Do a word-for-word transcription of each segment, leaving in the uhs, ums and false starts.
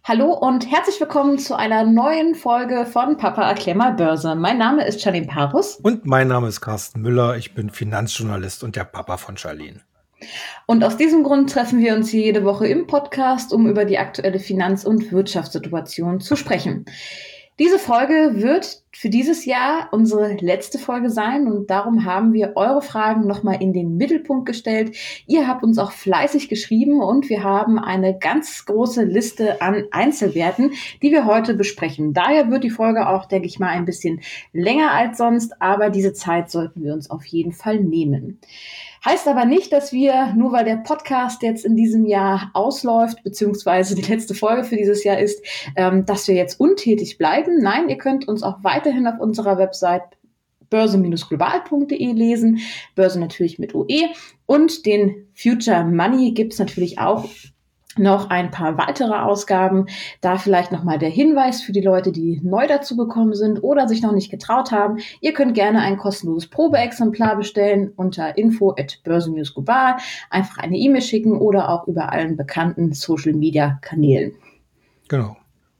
Hallo und herzlich willkommen zu einer neuen Folge von Papa erklär mal Börse. Mein Name ist Charlene Parus. Und mein Name ist Carsten Müller. Ich bin Finanzjournalist und der Papa von Charlene. Und aus diesem Grund treffen wir uns hier jede Woche im Podcast, um über die aktuelle Finanz- und Wirtschaftssituation zu sprechen. Diese Folge wird für dieses Jahr unsere letzte Folge sein und darum haben wir eure Fragen nochmal in den Mittelpunkt gestellt. Ihr habt uns auch fleißig geschrieben und wir haben eine ganz große Liste an Einzelwerten, die wir heute besprechen. Daher wird die Folge auch, denke ich mal, ein bisschen länger als sonst, aber diese Zeit sollten wir uns auf jeden Fall nehmen. Heißt aber nicht, dass wir, nur weil der Podcast jetzt in diesem Jahr ausläuft, beziehungsweise die letzte Folge für dieses Jahr ist, ähm, dass wir jetzt untätig bleiben. Nein, ihr könnt uns auch weiterhin auf unserer Website börse global punkt de lesen. Börse natürlich mit O E. Und den Future Money gibt's natürlich auch noch ein paar weitere Ausgaben. Da vielleicht nochmal der Hinweis für die Leute, die neu dazu gekommen sind oder sich noch nicht getraut haben. Ihr könnt gerne ein kostenloses Probeexemplar bestellen unter info at börse global. Einfach eine E-Mail schicken oder auch über allen bekannten Social-Media-Kanälen. Genau.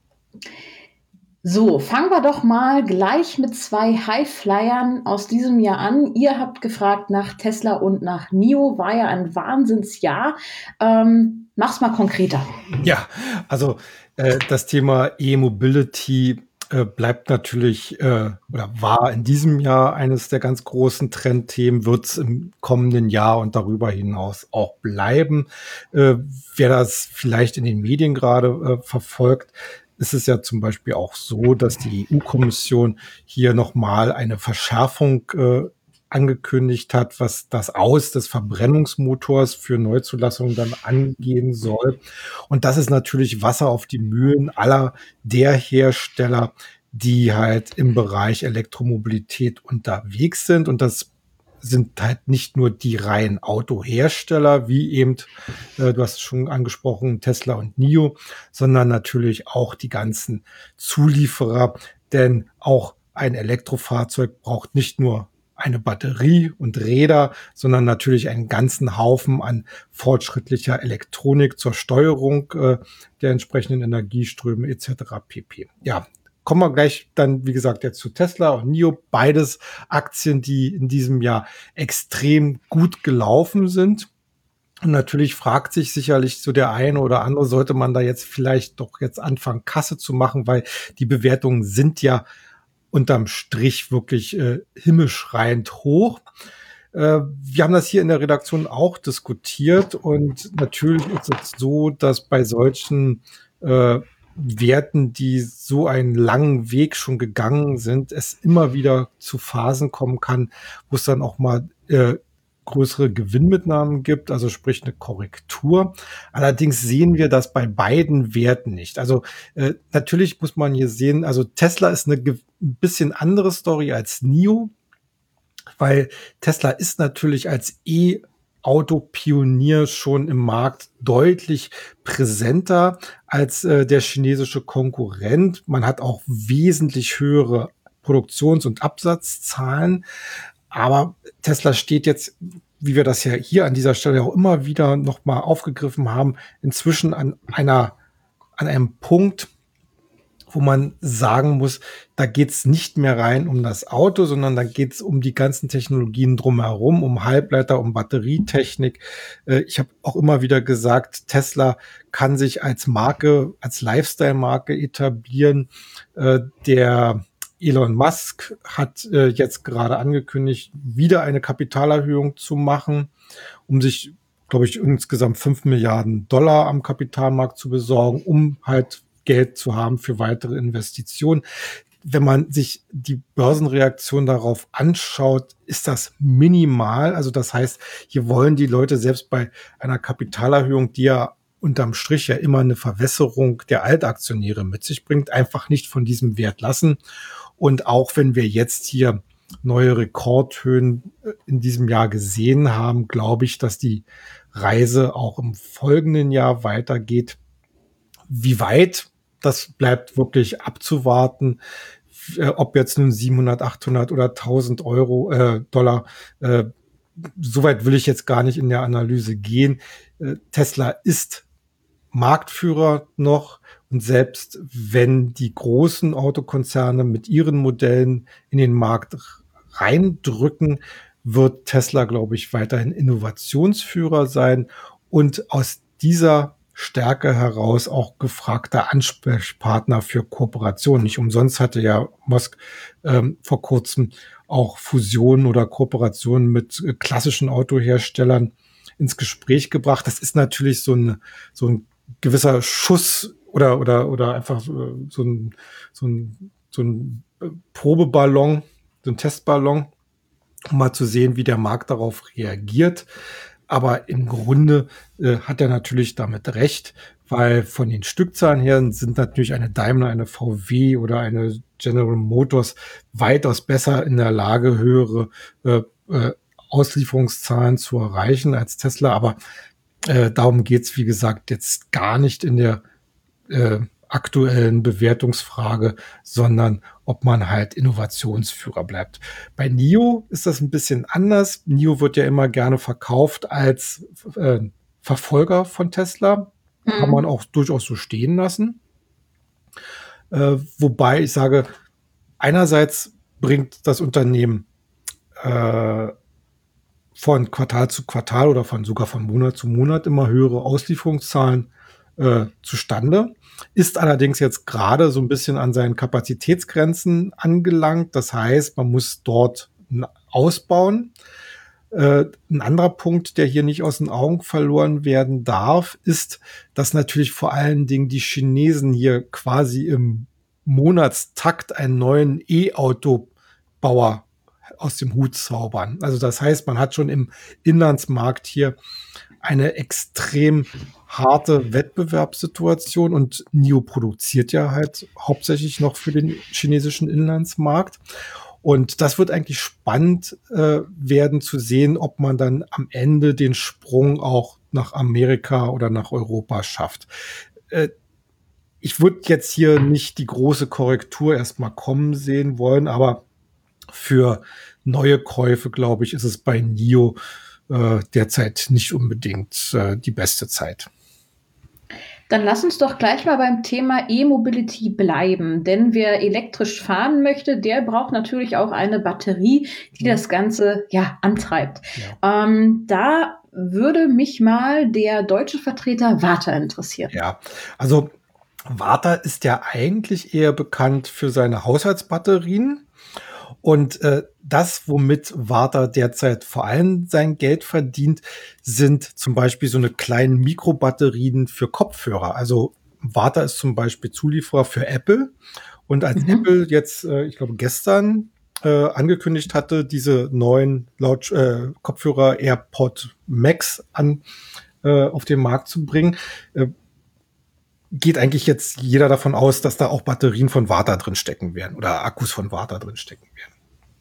So, fangen wir doch mal gleich mit zwei Highflyern aus diesem Jahr an. Ihr habt gefragt nach Tesla und nach N I O. War ja ein Wahnsinnsjahr. Ähm, Mach's mal konkreter. Ja, also äh, das Thema E-Mobility äh, bleibt natürlich äh, oder war in diesem Jahr eines der ganz großen Trendthemen, wird es im kommenden Jahr und darüber hinaus auch bleiben. Äh, wer das vielleicht in den Medien gerade äh, verfolgt, ist es ja zum Beispiel auch so, dass die E U-Kommission hier nochmal eine Verschärfung äh, angekündigt hat, was das Aus des Verbrennungsmotors für Neuzulassungen dann angehen soll. Und das ist natürlich Wasser auf die Mühlen aller der Hersteller, die halt im Bereich Elektromobilität unterwegs sind. Und das sind halt nicht nur die reinen Autohersteller, wie eben, äh, du hast es schon angesprochen, Tesla und N I O, sondern natürlich auch die ganzen Zulieferer. Denn auch ein Elektrofahrzeug braucht nicht nur eine Batterie und Räder, sondern natürlich einen ganzen Haufen an fortschrittlicher Elektronik zur Steuerung äh, der entsprechenden Energieströme et cetera pp. Ja, kommen wir gleich dann, wie gesagt, jetzt zu Tesla und N I O. Beides Aktien, die in diesem Jahr extrem gut gelaufen sind. Und natürlich fragt sich sicherlich so der eine oder andere, sollte man da jetzt vielleicht doch jetzt anfangen, Kasse zu machen, weil die Bewertungen sind ja unterm Strich wirklich äh, himmelschreiend hoch. Äh, wir haben das hier in der Redaktion auch diskutiert und natürlich ist es so, dass bei solchen äh, Werten, die so einen langen Weg schon gegangen sind, es immer wieder zu Phasen kommen kann, wo es dann auch mal äh, größere Gewinnmitnahmen gibt, also sprich eine Korrektur. Allerdings sehen wir das bei beiden Werten nicht. Also äh, natürlich muss man hier sehen, also Tesla ist eine ein bisschen andere Story als N I O, weil Tesla ist natürlich als E-Auto-Pionier schon im Markt deutlich präsenter als äh, der chinesische Konkurrent. Man hat auch wesentlich höhere Produktions- und Absatzzahlen. Aber Tesla steht jetzt, wie wir das ja hier an dieser Stelle auch immer wieder nochmal aufgegriffen haben, inzwischen an einer, an einem Punkt, wo man sagen muss, da geht's nicht mehr rein um das Auto, sondern da geht's um die ganzen Technologien drumherum, um Halbleiter, um Batterietechnik. Äh, ich habe auch immer wieder gesagt, Tesla kann sich als Marke, als Lifestyle-Marke etablieren. Äh, der Elon Musk hat äh, jetzt gerade angekündigt, wieder eine Kapitalerhöhung zu machen, um sich, glaube ich, insgesamt fünf Milliarden Dollar am Kapitalmarkt zu besorgen, um halt Geld zu haben für weitere Investitionen. Wenn man sich die Börsenreaktion darauf anschaut, ist das minimal. Also das heißt, hier wollen die Leute selbst bei einer Kapitalerhöhung, die ja unterm Strich ja immer eine Verwässerung der Altaktionäre mit sich bringt, einfach nicht von diesem Wert lassen. Und auch wenn wir jetzt hier neue Rekordhöhen in diesem Jahr gesehen haben, glaube ich, dass die Reise auch im folgenden Jahr weitergeht. Wie weit, das bleibt wirklich abzuwarten, äh, ob jetzt nun siebenhundert, achthundert oder tausend Euro, äh, Dollar, äh, soweit will ich jetzt gar nicht in der Analyse gehen. Äh, Tesla ist Marktführer noch. Und selbst wenn die großen Autokonzerne mit ihren Modellen in den Markt reindrücken, wird Tesla, glaube ich, weiterhin Innovationsführer sein und aus dieser Stärke heraus auch gefragter Ansprechpartner für Kooperationen. Nicht umsonst hatte ja Musk ähm, vor kurzem auch Fusionen oder Kooperationen mit äh, klassischen Autoherstellern ins Gespräch gebracht. Das ist natürlich so ein, so ein gewisser Schuss oder, oder, oder einfach so, so ein, so ein, so ein Probeballon, so ein Testballon, um mal zu sehen, wie der Markt darauf reagiert. Aber im Grunde äh, hat er natürlich damit recht, weil von den Stückzahlen her sind natürlich eine Daimler, eine V W oder eine General Motors weitaus besser in der Lage, höhere äh, äh, Auslieferungszahlen zu erreichen als Tesla. Aber äh, darum geht's, wie gesagt, jetzt gar nicht in der äh, aktuellen Bewertungsfrage, sondern ob man halt Innovationsführer bleibt. Bei N I O ist das ein bisschen anders. N I O wird ja immer gerne verkauft als äh, Verfolger von Tesla. Mhm. Kann man auch durchaus so stehen lassen. Äh, wobei ich sage, einerseits bringt das Unternehmen äh, von Quartal zu Quartal oder von sogar von Monat zu Monat immer höhere Auslieferungszahlen äh, zustande, ist allerdings jetzt gerade so ein bisschen an seinen Kapazitätsgrenzen angelangt. Das heißt, man muss dort ausbauen. Äh, ein anderer Punkt, der hier nicht aus den Augen verloren werden darf, ist, dass natürlich vor allen Dingen die Chinesen hier quasi im Monatstakt einen neuen E-Auto-Bauer aus dem Hut zaubern. Also das heißt, man hat schon im Inlandsmarkt hier eine extrem harte Wettbewerbssituation und N I O produziert ja halt hauptsächlich noch für den chinesischen Inlandsmarkt. Und das wird eigentlich spannend äh, werden zu sehen, ob man dann am Ende den Sprung auch nach Amerika oder nach Europa schafft. Äh, ich würde jetzt hier nicht die große Korrektur erstmal kommen sehen wollen, aber für neue Käufe, glaube ich, ist es bei N I O äh, derzeit nicht unbedingt äh, die beste Zeit. Dann lass uns doch gleich mal beim Thema E-Mobility bleiben. Denn wer elektrisch fahren möchte, der braucht natürlich auch eine Batterie, die das Ganze ja antreibt. Ja. Ähm, da würde mich mal der deutsche Vertreter Varta interessieren. Ja, also Varta ist ja eigentlich eher bekannt für seine Haushaltsbatterien. Und äh, das, womit Varta derzeit vor allem sein Geld verdient, sind zum Beispiel so eine kleinen Mikrobatterien für Kopfhörer. Also Varta ist zum Beispiel Zulieferer für Apple. Und als mhm. Apple jetzt, äh, ich glaube gestern, äh, angekündigt hatte, diese neuen Laut äh, Kopfhörer AirPod Max an äh, auf den Markt zu bringen, äh, geht eigentlich jetzt jeder davon aus, dass da auch Batterien von Varta drin stecken werden oder Akkus von Varta drin stecken werden.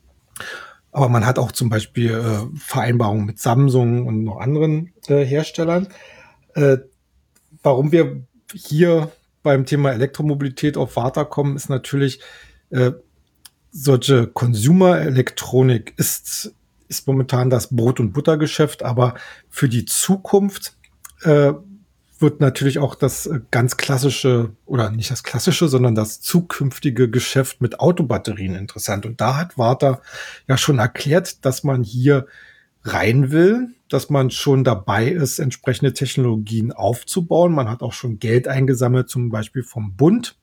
Aber man hat auch zum Beispiel äh, Vereinbarungen mit Samsung und noch anderen äh, Herstellern. Äh, warum wir hier beim Thema Elektromobilität auf Varta kommen, ist natürlich, äh, solche Consumer-Elektronik ist, ist momentan das Brot- und Buttergeschäft, aber für die Zukunft äh, wird natürlich auch das ganz klassische, oder nicht das klassische, sondern das zukünftige Geschäft mit Autobatterien interessant. Und da hat Varta ja schon erklärt, dass man hier rein will, dass man schon dabei ist, entsprechende Technologien aufzubauen. Man hat auch schon Geld eingesammelt, zum Beispiel vom Bund,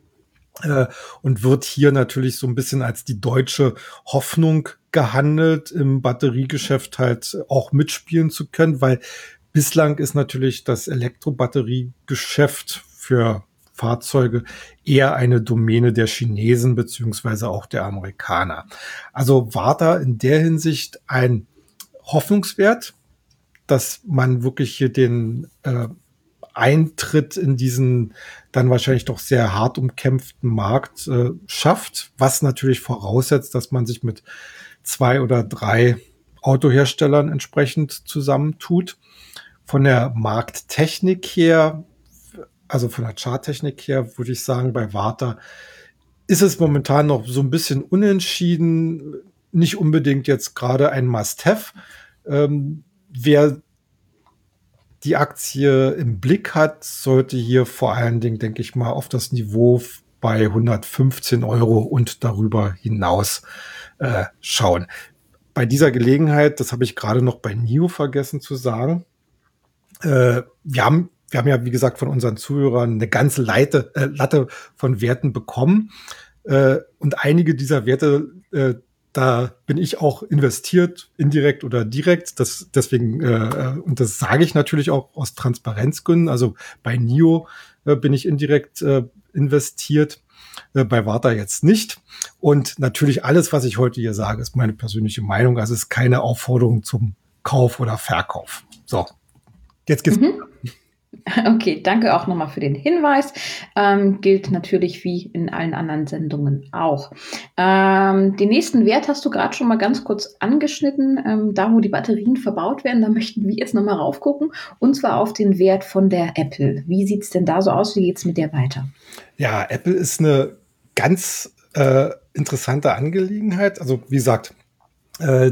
äh, und wird hier natürlich so ein bisschen als die deutsche Hoffnung gehandelt, im Batteriegeschäft halt auch mitspielen zu können, weil bislang ist natürlich das Elektrobatteriegeschäft für Fahrzeuge eher eine Domäne der Chinesen beziehungsweise auch der Amerikaner. Also Varta in der Hinsicht ein Hoffnungswert, dass man wirklich hier den äh, Eintritt in diesen dann wahrscheinlich doch sehr hart umkämpften Markt äh, schafft, was natürlich voraussetzt, dass man sich mit zwei oder drei Autoherstellern entsprechend zusammentut. Von der Markttechnik her, also von der Charttechnik her, würde ich sagen, bei Varta ist es momentan noch so ein bisschen unentschieden, nicht unbedingt jetzt gerade ein Must-Have. Ähm, wer die Aktie im Blick hat, sollte hier vor allen Dingen, denke ich mal, auf das Niveau bei hundertfünfzehn Euro und darüber hinaus äh, schauen. Bei dieser Gelegenheit, das habe ich gerade noch bei N I O vergessen zu sagen, äh, wir haben wir haben ja, wie gesagt, von unseren Zuhörern eine ganze Leite, äh, Latte von Werten bekommen. Äh, und einige dieser Werte, äh, da bin ich auch investiert, indirekt oder direkt. Das, deswegen, äh, und das sage ich natürlich auch aus Transparenzgründen. Also bei N I O äh, bin ich indirekt äh, investiert, äh, bei Warta jetzt nicht. Und natürlich alles, was ich heute hier sage, ist meine persönliche Meinung. Also es ist keine Aufforderung zum Kauf oder Verkauf. So, jetzt geht's. Mhm. Okay, danke auch nochmal für den Hinweis. Ähm, gilt natürlich wie in allen anderen Sendungen auch. Ähm, den nächsten Wert hast du gerade schon mal ganz kurz angeschnitten. Ähm, da, wo die Batterien verbaut werden, da möchten wir jetzt nochmal raufgucken. Und zwar auf den Wert von der Apple. Wie sieht's denn da so aus? Wie geht's mit der weiter? Ja, Apple ist eine ganz äh, interessante Angelegenheit. Also wie gesagt, äh,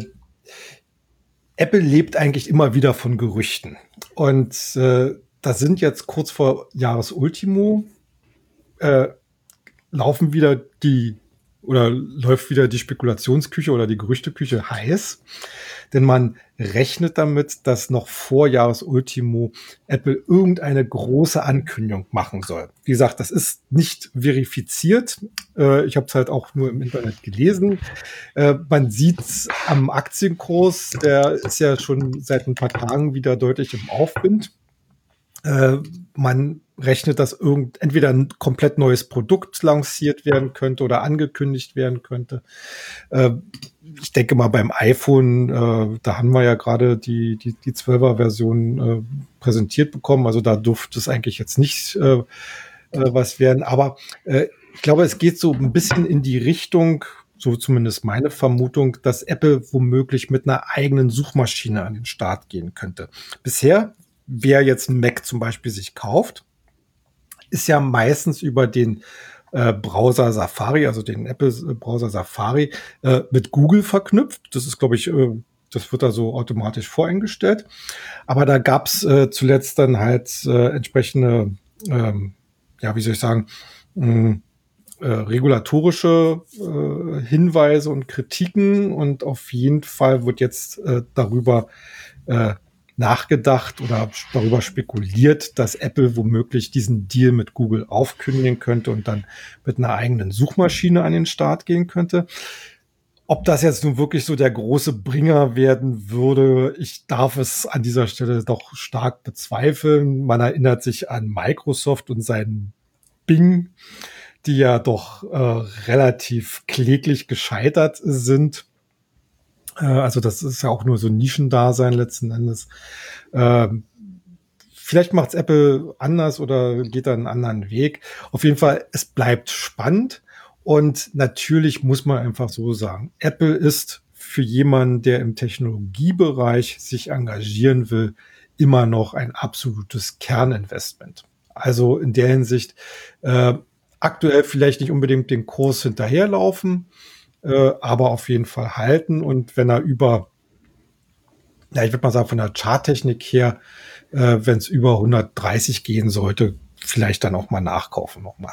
Apple lebt eigentlich immer wieder von Gerüchten. Und äh, da sind jetzt kurz vor Jahresultimo, äh, laufen wieder die oder läuft wieder die Spekulationsküche oder die Gerüchteküche heiß. Denn man rechnet damit, dass noch vor Jahresultimo Apple irgendeine große Ankündigung machen soll. Wie gesagt, das ist nicht verifiziert. Äh, ich habe es halt auch nur im Internet gelesen. Äh, man sieht am Aktienkurs, der ist ja schon seit ein paar Tagen wieder deutlich im Aufwind. Äh, man rechnet, dass irgend, entweder ein komplett neues Produkt lanciert werden könnte oder angekündigt werden könnte. Äh, ich denke mal beim iPhone, äh, da haben wir ja gerade die, die, die zwölfer-Version äh, präsentiert bekommen. Also da dürfte es eigentlich jetzt nicht äh, äh, was werden. Aber äh, ich glaube, es geht so ein bisschen in die Richtung, so zumindest meine Vermutung, dass Apple womöglich mit einer eigenen Suchmaschine an den Start gehen könnte. Bisher, wer jetzt einen Mac zum Beispiel sich kauft, ist ja meistens über den äh, Browser Safari, also den Apple-Browser Safari, äh, mit Google verknüpft. Das ist, glaube ich, äh, das wird da so automatisch voreingestellt. Aber da gab es äh, zuletzt dann halt äh, entsprechende, ähm, ja, wie soll ich sagen, mh, äh, regulatorische äh, Hinweise und Kritiken. Und auf jeden Fall wird jetzt äh, darüber äh, nachgedacht oder darüber spekuliert, dass Apple womöglich diesen Deal mit Google aufkündigen könnte und dann mit einer eigenen Suchmaschine an den Start gehen könnte. Ob das jetzt nun wirklich so der große Bringer werden würde, ich darf es an dieser Stelle doch stark bezweifeln. Man erinnert sich an Microsoft und seinen Bing, die ja doch äh, relativ kläglich gescheitert sind. Also das ist ja auch nur so ein Nischendasein letzten Endes. Ähm, vielleicht macht's Apple anders oder geht da einen anderen Weg. Auf jeden Fall, es bleibt spannend. Und natürlich muss man einfach so sagen, Apple ist für jemanden, der im Technologiebereich sich engagieren will, immer noch ein absolutes Kerninvestment. Also in der Hinsicht äh, aktuell vielleicht nicht unbedingt den Kurs hinterherlaufen, Äh, aber auf jeden Fall halten. Und wenn er über, ja, ich würde mal sagen, von der Charttechnik her, äh, wenn es über hundertdreißig gehen sollte, vielleicht dann auch mal nachkaufen nochmal.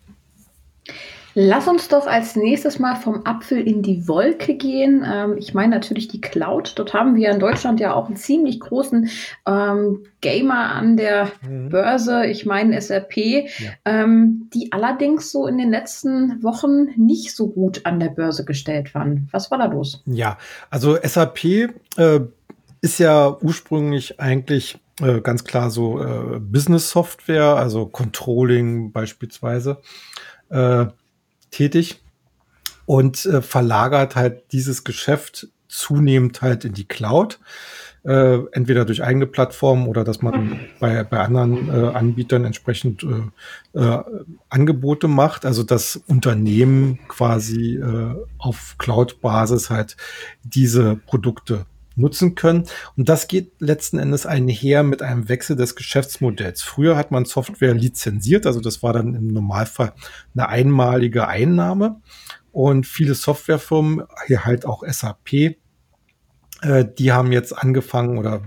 Lass uns doch als nächstes mal vom Apfel in die Wolke gehen. Ähm, ich meine natürlich die Cloud. Dort haben wir in Deutschland ja auch einen ziemlich großen ähm, Gamer an der mhm. Börse. Ich meine S A P, ja. ähm, die allerdings so in den letzten Wochen nicht so gut an der Börse gestellt waren. Was war da los? Ja, also S A P äh, ist ja ursprünglich eigentlich äh, ganz klar so äh, Business-Software, also Controlling beispielsweise. Äh, tätig und äh, verlagert halt dieses Geschäft zunehmend halt in die Cloud, äh, entweder durch eigene Plattformen oder dass man bei, bei anderen äh, Anbietern entsprechend äh, äh, Angebote macht, also dass Unternehmen quasi äh, auf Cloud-Basis halt diese Produkte nutzen können. Und das geht letzten Endes einher mit einem Wechsel des Geschäftsmodells. Früher hat man Software lizenziert, also das war dann im Normalfall eine einmalige Einnahme. Und viele Softwarefirmen, hier halt auch S A P, äh, die haben jetzt angefangen oder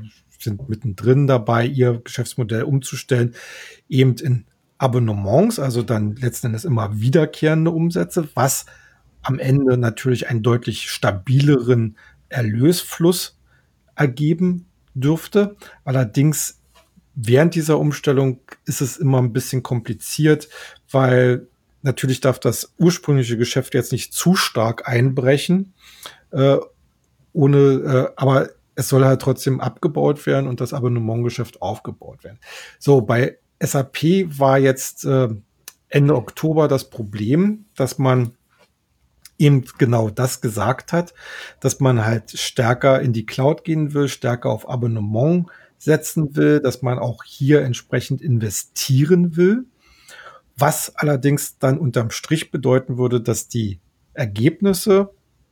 sind mittendrin dabei, ihr Geschäftsmodell umzustellen, eben in Abonnements, also dann letzten Endes immer wiederkehrende Umsätze, was am Ende natürlich einen deutlich stabileren Erlösfluss ergeben dürfte. Allerdings während dieser Umstellung ist es immer ein bisschen kompliziert, weil natürlich darf das ursprüngliche Geschäft jetzt nicht zu stark einbrechen, äh, ohne, äh, aber es soll halt trotzdem abgebaut werden und das Abonnementgeschäft aufgebaut werden. So, bei S A P war jetzt äh, Ende Oktober das Problem, dass man eben genau das gesagt hat, dass man halt stärker in die Cloud gehen will, stärker auf Abonnement setzen will, dass man auch hier entsprechend investieren will, was allerdings dann unterm Strich bedeuten würde, dass die Ergebnisse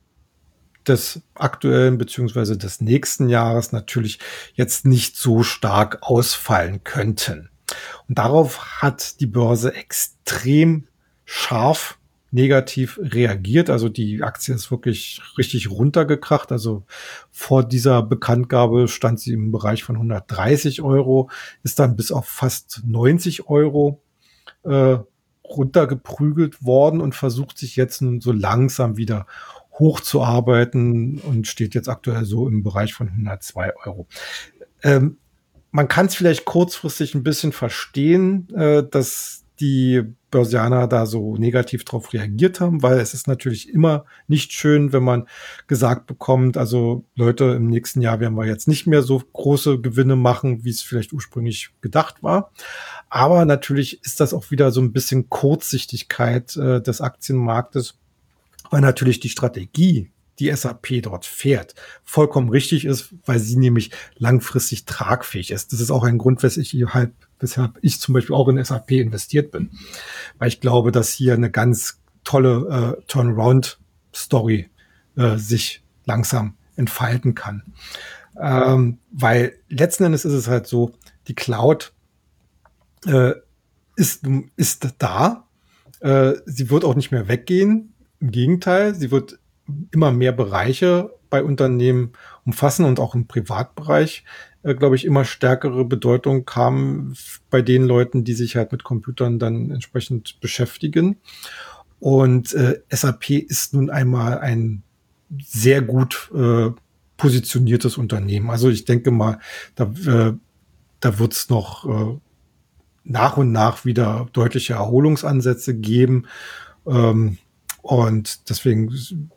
des aktuellen beziehungsweise des nächsten Jahres natürlich jetzt nicht so stark ausfallen könnten. Und darauf hat die Börse extrem scharf negativ reagiert. Also die Aktie ist wirklich richtig runtergekracht. Also vor dieser Bekanntgabe stand sie im Bereich von hundertdreißig Euro, ist dann bis auf fast neunzig Euro äh, runtergeprügelt worden und versucht sich jetzt nun so langsam wieder hochzuarbeiten und steht jetzt aktuell so im Bereich von hundertzwei Euro. Ähm, man kann es vielleicht kurzfristig ein bisschen verstehen, äh, dass die Börsianer da so negativ drauf reagiert haben, weil es ist natürlich immer nicht schön, wenn man gesagt bekommt, also Leute, im nächsten Jahr werden wir jetzt nicht mehr so große Gewinne machen, wie es vielleicht ursprünglich gedacht war. Aber natürlich ist das auch wieder so ein bisschen Kurzsichtigkeit äh, des Aktienmarktes, weil natürlich die Strategie, die S A P dort fährt, vollkommen richtig ist, weil sie nämlich langfristig tragfähig ist. Das ist auch ein Grund, weshalb ich, halt, weshalb ich zum Beispiel auch in S A P investiert bin. Weil ich glaube, dass hier eine ganz tolle äh, Turnaround-Story äh, sich langsam entfalten kann. Ähm, weil letzten Endes ist es halt so, die Cloud äh, ist, ist da. Äh, sie wird auch nicht mehr weggehen. Im Gegenteil, sie wird immer mehr Bereiche bei Unternehmen umfassen und auch im Privatbereich, äh, glaube ich, immer stärkere Bedeutung haben bei den Leuten, die sich halt mit Computern dann entsprechend beschäftigen. Und äh, S A P ist nun einmal ein sehr gut äh, positioniertes Unternehmen. Also ich denke mal, da, äh, da wird es noch äh, nach und nach wieder deutliche Erholungsansätze geben. Ähm, und deswegen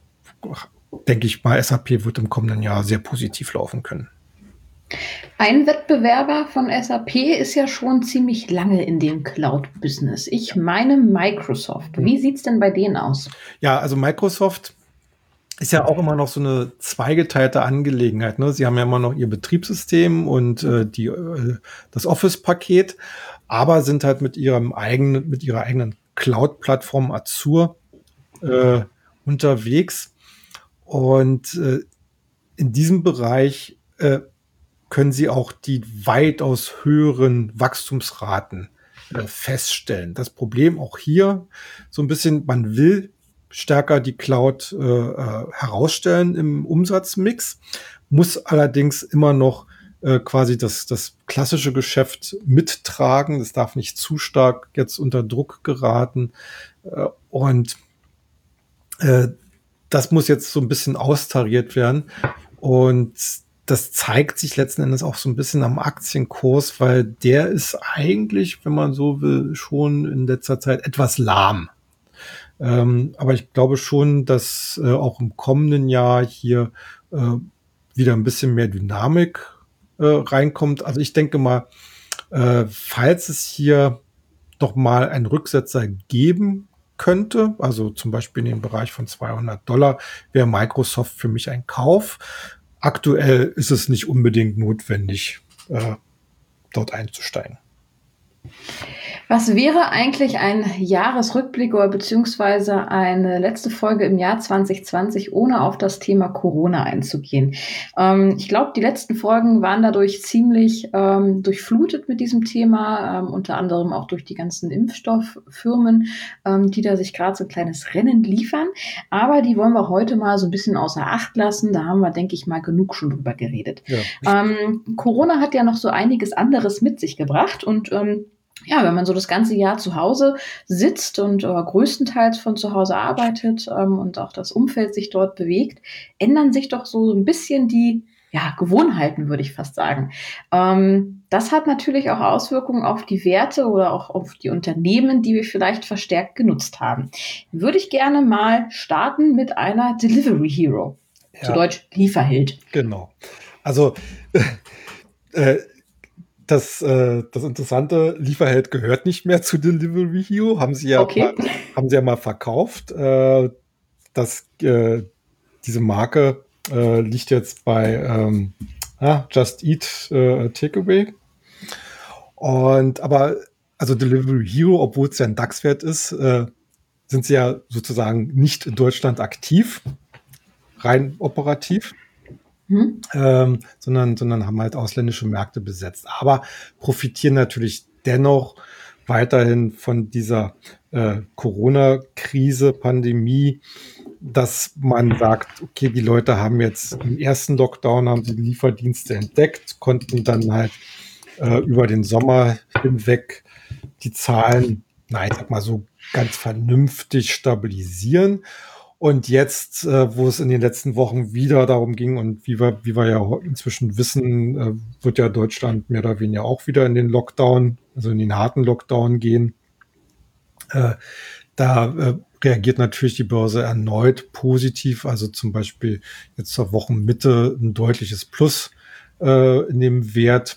denke ich mal, S A P wird im kommenden Jahr sehr positiv laufen können. Ein Wettbewerber von S A P ist ja schon ziemlich lange in dem Cloud-Business. Ich meine Microsoft. Wie sieht's denn bei denen aus? Ja, also Microsoft ist ja auch immer noch so eine zweigeteilte Angelegenheit. Ne? Sie haben ja immer noch ihr Betriebssystem und äh, die, äh, das Office-Paket, aber sind halt mit ihrem eigenen, mit ihrer eigenen Cloud-Plattform Azure äh, unterwegs. Und äh, in diesem Bereich äh, können Sie auch die weitaus höheren Wachstumsraten äh, feststellen. Das Problem auch hier so ein bisschen, man will stärker die Cloud äh, äh, herausstellen im Umsatzmix, muss allerdings immer noch äh, quasi das, das klassische Geschäft mittragen. Das darf nicht zu stark jetzt unter Druck geraten. Äh, und äh, das muss jetzt so ein bisschen austariert werden. Und das zeigt sich letzten Endes auch so ein bisschen am Aktienkurs, weil der ist eigentlich, wenn man so will, schon in letzter Zeit etwas lahm. Ähm, aber ich glaube schon, dass äh, auch im kommenden Jahr hier äh, wieder ein bisschen mehr Dynamik äh, reinkommt. Also ich denke mal, äh, falls es hier doch mal einen Rücksetzer geben könnte, also zum Beispiel in dem Bereich von zweihundert Dollar, wäre Microsoft für mich ein Kauf. Aktuell ist es nicht unbedingt notwendig, äh, dort einzusteigen. Was wäre eigentlich ein Jahresrückblick oder beziehungsweise eine letzte Folge im Jahr zwanzig zwanzig, ohne auf das Thema Corona einzugehen? Ähm, ich glaube, die letzten Folgen waren dadurch ziemlich ähm, durchflutet mit diesem Thema, ähm, unter anderem auch durch die ganzen Impfstofffirmen, ähm, die da sich gerade so ein kleines Rennen liefern. Aber die wollen wir heute mal so ein bisschen außer Acht lassen. Da haben wir, denke ich mal, genug schon drüber geredet. Ja, ähm, Corona hat ja noch so einiges anderes mit sich gebracht und ähm, ja, wenn man so das ganze Jahr zu Hause sitzt und äh, größtenteils von zu Hause arbeitet ähm, und auch das Umfeld sich dort bewegt, ändern sich doch so ein bisschen die ja, Gewohnheiten, würde ich fast sagen. Ähm, das hat natürlich auch Auswirkungen auf die Werte oder auch auf die Unternehmen, die wir vielleicht verstärkt genutzt haben. Würde ich gerne mal starten mit einer Delivery Hero. Zu ja, Deutsch Lieferheld. genau. Also äh, das, äh, das interessante, Lieferheld gehört nicht mehr zu Delivery Hero, haben sie ja Okay. mal, haben sie ja mal verkauft. Äh, das, äh, diese Marke äh, liegt jetzt bei ähm, ah, Just Eat äh, Takeaway. Und aber also Delivery Hero, obwohl es ja ein DAX-Wert ist, äh, sind sie ja sozusagen nicht in Deutschland aktiv, rein operativ. Hm? Ähm, sondern, sondern haben halt ausländische Märkte besetzt. Aber profitieren natürlich dennoch weiterhin von dieser äh, Corona-Krise, Pandemie, dass man sagt, okay, die Leute haben jetzt im ersten Lockdown, haben sie Lieferdienste entdeckt, konnten dann halt äh, über den Sommer hinweg die Zahlen, na, ich sag mal so ganz vernünftig stabilisieren. Und jetzt, äh, wo es in den letzten Wochen wieder darum ging und wie wir, wie wir ja inzwischen wissen, äh, wird ja Deutschland mehr oder weniger auch wieder in den Lockdown, also in den harten Lockdown gehen. Äh, da äh, reagiert natürlich die Börse erneut positiv. Also zum Beispiel jetzt zur Wochenmitte ein deutliches Plus äh, in dem Wert.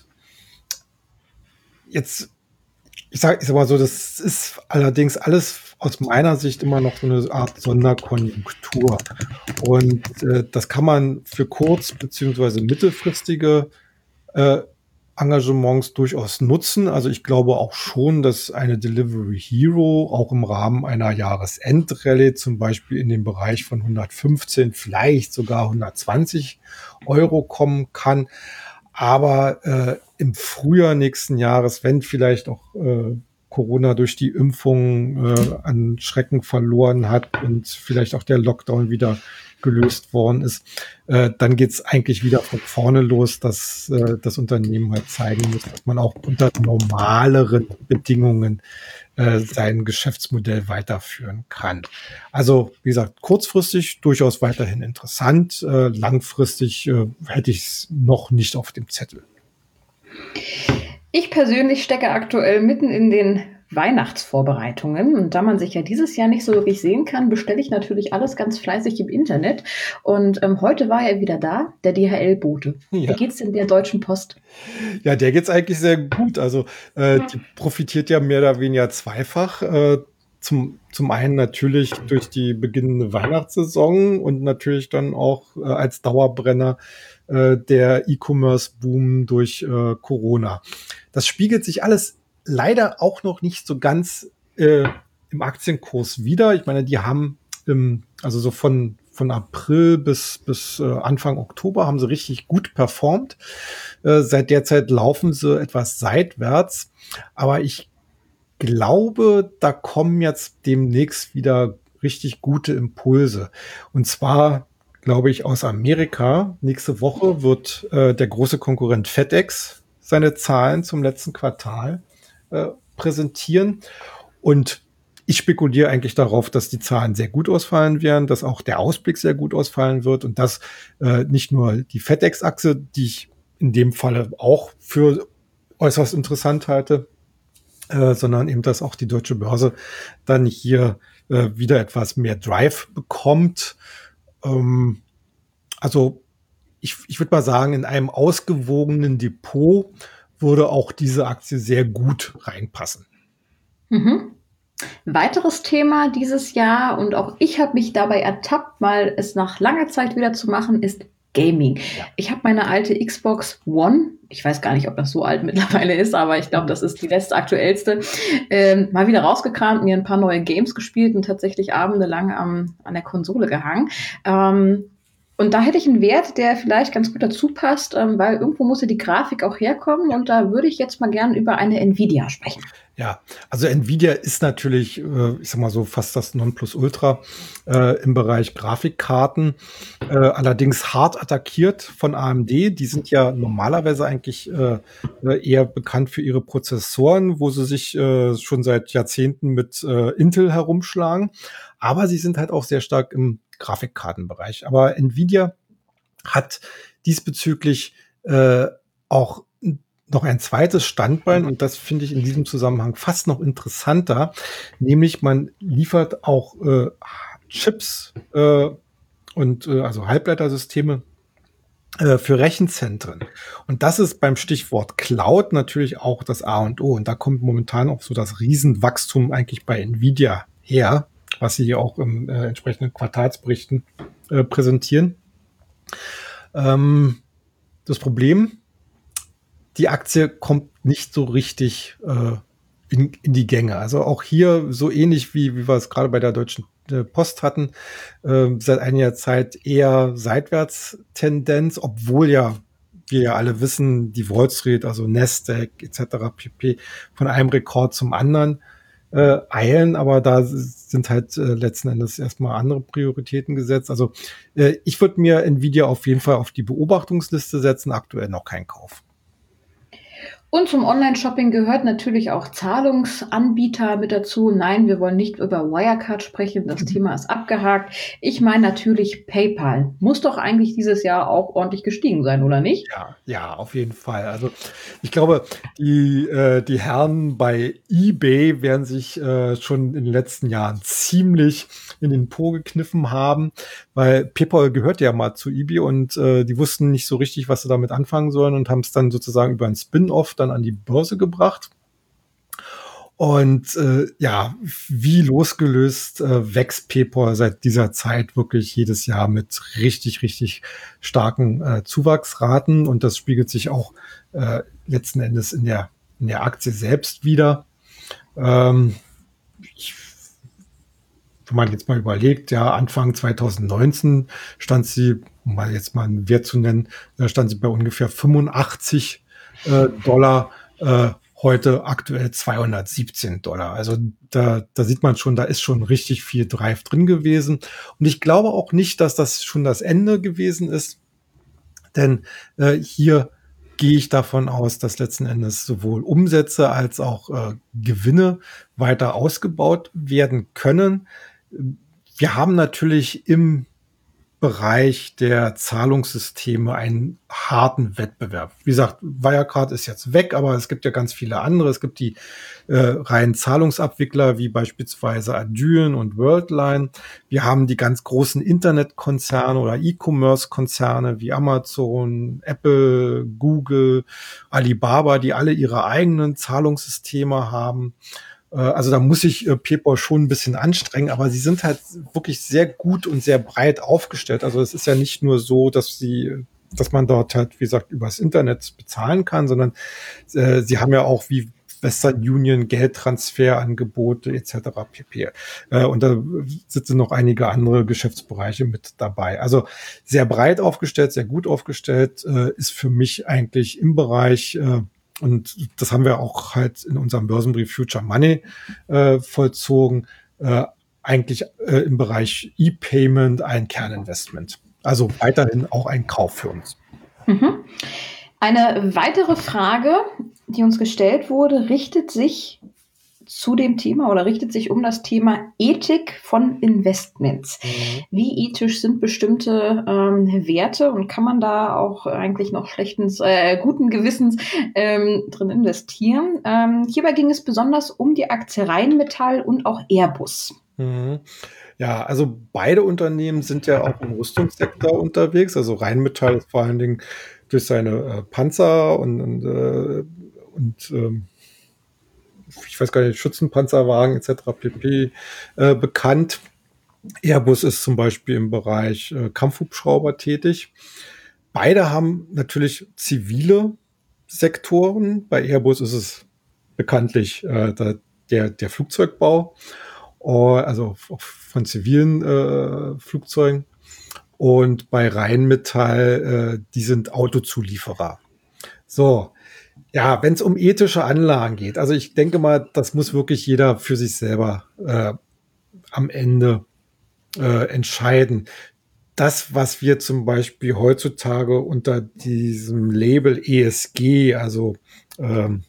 Jetzt Ich sag, ich sag mal so, das ist allerdings alles aus meiner Sicht immer noch so eine Art Sonderkonjunktur. Und äh, das kann man für kurz- beziehungsweise mittelfristige äh, Engagements durchaus nutzen. Also ich glaube auch schon, dass eine Delivery Hero auch im Rahmen einer Jahresendrallye zum Beispiel in den Bereich von hundertfünfzehn, vielleicht sogar hundertzwanzig Euro kommen kann. Aber äh, im Frühjahr nächsten Jahres, wenn vielleicht auch äh, Corona durch die Impfung äh, an Schrecken verloren hat und vielleicht auch der Lockdown wieder gelöst worden ist, äh, dann geht's eigentlich wieder von vorne los, dass äh, das Unternehmen halt zeigen muss, dass man auch unter normaleren Bedingungen äh, sein Geschäftsmodell weiterführen kann. Also wie gesagt, kurzfristig durchaus weiterhin interessant, äh, langfristig äh, hätte ich es noch nicht auf dem Zettel. Ich persönlich stecke aktuell mitten in den Weihnachtsvorbereitungen. Und da man sich ja dieses Jahr nicht so wirklich sehen kann, bestelle ich natürlich alles ganz fleißig im Internet. Und ähm, heute war er wieder da, der D H L-Bote. Ja. Wie geht's denn der Deutschen Post? Ja, der geht's eigentlich sehr gut. Also äh, die profitiert ja mehr oder weniger zweifach. Äh, zum, zum einen natürlich durch die beginnende Weihnachtssaison und natürlich dann auch äh, als Dauerbrenner äh, der E-Commerce-Boom durch äh, Corona. Das spiegelt sich alles leider auch noch nicht so ganz äh, im Aktienkurs wieder. Ich meine, die haben ähm, also so von von April bis bis äh, Anfang Oktober haben sie richtig gut performt. Äh, seit der Zeit laufen sie etwas seitwärts, aber ich glaube, da kommen jetzt demnächst wieder richtig gute Impulse. Und zwar glaube ich aus Amerika. Nächste Woche wird äh, der große Konkurrent FedEx seine Zahlen zum letzten Quartal äh, präsentieren. Und ich spekuliere eigentlich darauf, dass die Zahlen sehr gut ausfallen werden, dass auch der Ausblick sehr gut ausfallen wird und dass äh, nicht nur die FedEx-Achse, die ich in dem Falle auch für äußerst interessant halte, äh, sondern eben, dass auch die deutsche Börse dann hier äh, wieder etwas mehr Drive bekommt. Ähm, also ich, ich würde mal sagen, in einem ausgewogenen Depot würde auch diese Aktie sehr gut reinpassen. Mhm. Weiteres Thema dieses Jahr, und auch ich habe mich dabei ertappt, mal es nach langer Zeit wieder zu machen, ist Gaming. Ja. Ich habe meine alte Xbox One, ich weiß gar nicht, ob das so alt mittlerweile ist, aber ich glaube, das ist die letzte aktuellste, ähm, mal wieder rausgekramt, mir ein paar neue Games gespielt und tatsächlich abendelang am, an der Konsole gehangen. Ähm, und da hätte ich einen Wert, der vielleicht ganz gut dazu passt, ähm, weil irgendwo muss ja die Grafik auch herkommen. Und da würde ich jetzt mal gern über eine Nvidia sprechen. Ja, also Nvidia ist natürlich, äh, ich sag mal so, fast das Nonplusultra äh, im Bereich Grafikkarten, äh, allerdings hart attackiert von A M D. Die sind ja normalerweise eigentlich äh, eher bekannt für ihre Prozessoren, wo sie sich äh, schon seit Jahrzehnten mit äh, Intel herumschlagen. Aber sie sind halt auch sehr stark im Grafikkartenbereich. Aber Nvidia hat diesbezüglich äh, auch noch ein zweites Standbein, und das finde ich in diesem Zusammenhang fast noch interessanter, nämlich man liefert auch äh, Chips äh, und äh, also Halbleitersysteme äh, für Rechenzentren. Und das ist beim Stichwort Cloud natürlich auch das A und O. Und da kommt momentan auch so das Riesenwachstum eigentlich bei Nvidia her, was sie auch im äh, entsprechenden Quartalsberichten äh, präsentieren. Ähm, das Problem: Die Aktie kommt nicht so richtig äh, in, in die Gänge. Also auch hier so ähnlich wie, wie wir es gerade bei der Deutschen äh, Post hatten, äh, seit einiger Zeit eher Seitwärtstendenz, obwohl ja wir ja alle wissen, die Wall Street, also Nasdaq et cetera pp. Von einem Rekord zum anderen äh, eilen, aber da sind halt äh, letzten Endes erstmal andere Prioritäten gesetzt. Also äh, ich würde mir Nvidia auf jeden Fall auf die Beobachtungsliste setzen, aktuell noch kein Kauf. Und zum Online-Shopping gehört natürlich auch Zahlungsanbieter mit dazu. Nein, wir wollen nicht über Wirecard sprechen. Das Thema ist abgehakt. Ich meine natürlich PayPal. Muss doch eigentlich dieses Jahr auch ordentlich gestiegen sein, oder nicht? Ja, ja, auf jeden Fall. Also ich glaube, die, äh, die Herren bei eBay werden sich äh, schon in den letzten Jahren ziemlich in den Po gekniffen haben, weil PayPal gehört ja mal zu eBay und äh, die wussten nicht so richtig, was sie damit anfangen sollen und haben es dann sozusagen über ein Spin-off dann an die Börse gebracht. Und äh, ja, wie losgelöst äh, wächst PayPal seit dieser Zeit wirklich jedes Jahr mit richtig, richtig starken äh, Zuwachsraten. Und das spiegelt sich auch äh, letzten Endes in der, in der Aktie selbst wieder. Ähm, ich, wenn man jetzt mal überlegt, ja, Anfang zwanzig neunzehn stand sie, um mal jetzt mal einen Wert zu nennen, da stand sie bei ungefähr fünfundachtzig äh, Dollar. Äh, Heute aktuell zweihundertsiebzehn Dollar. Also da, da sieht man schon, da ist schon richtig viel Drive drin gewesen. Und ich glaube auch nicht, dass das schon das Ende gewesen ist. Denn äh, hier gehe ich davon aus, dass letzten Endes sowohl Umsätze als auch äh, Gewinne weiter ausgebaut werden können. Wir haben natürlich im Bereich der Zahlungssysteme einen harten Wettbewerb. Wie gesagt, Wirecard ist jetzt weg, aber es gibt ja ganz viele andere. Es gibt die äh, reinen Zahlungsabwickler wie beispielsweise Adyen und Worldline. Wir haben die ganz großen Internetkonzerne oder E-Commerce-Konzerne wie Amazon, Apple, Google, Alibaba, die alle ihre eigenen Zahlungssysteme haben. Also da muss sich äh, PayPal schon ein bisschen anstrengen, aber sie sind halt wirklich sehr gut und sehr breit aufgestellt. Also es ist ja nicht nur so, dass sie, dass man dort halt, wie gesagt, übers Internet bezahlen kann, sondern äh, sie haben ja auch wie Western Union Geldtransferangebote et cetera pp. Äh, und da sitzen noch einige andere Geschäftsbereiche mit dabei. Also sehr breit aufgestellt, sehr gut aufgestellt, äh, ist für mich eigentlich im Bereich äh, und das haben wir auch halt in unserem Börsenbrief Future Money äh, vollzogen, äh, eigentlich äh, im Bereich E-Payment ein Kerninvestment. Also weiterhin auch ein Kauf für uns. Mhm. Eine weitere Frage, die uns gestellt wurde, richtet sich zu dem Thema oder richtet sich um das Thema Ethik von Investments. Mhm. Wie ethisch sind bestimmte ähm, Werte und kann man da auch eigentlich noch schlechten, äh, guten Gewissens ähm, drin investieren? Ähm, hierbei ging es besonders um die Aktie Rheinmetall und auch Airbus. Mhm. Ja, also beide Unternehmen sind ja auch im Rüstungssektor unterwegs. Also Rheinmetall ist vor allen Dingen durch seine äh, Panzer und, und, äh, und ähm, ich weiß gar nicht, Schützenpanzerwagen et cetera pp. Äh, bekannt. Airbus ist zum Beispiel im Bereich äh, Kampfhubschrauber tätig. beide haben natürlich zivile Sektoren. Bei Airbus ist es bekanntlich äh, der, der Flugzeugbau, also von zivilen äh, Flugzeugen. Und bei Rheinmetall, äh, die sind Autozulieferer. So, ja, wenn es um ethische Anlagen geht, also ich denke mal, das muss wirklich jeder für sich selber äh, am Ende äh, entscheiden. Das, was wir zum Beispiel heutzutage unter diesem Label E S G, also ähm,